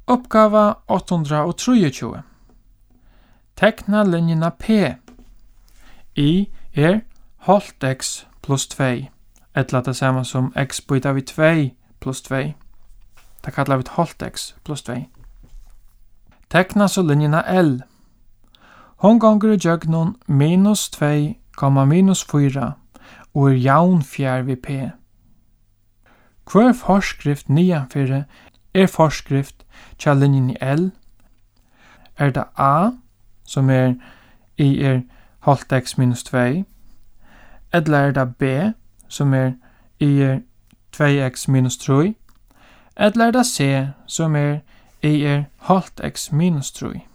Uppgava 823. Tekna linjena P. I halvt x plus 2. Eller det samma som x byta vid 2 plus 2. Det kallar vi halvt x plus 2. Tekna så linjena L. Hon gånger i jögnon minus 2, minus 4 och jaunfjär vid P. Hver forskrift nianfyrir forskrift tja linjen i L. Det A, som I halvt x minus 2. Eller det B, som I 2x minus 3. Eller det C, som I halvt x minus 3.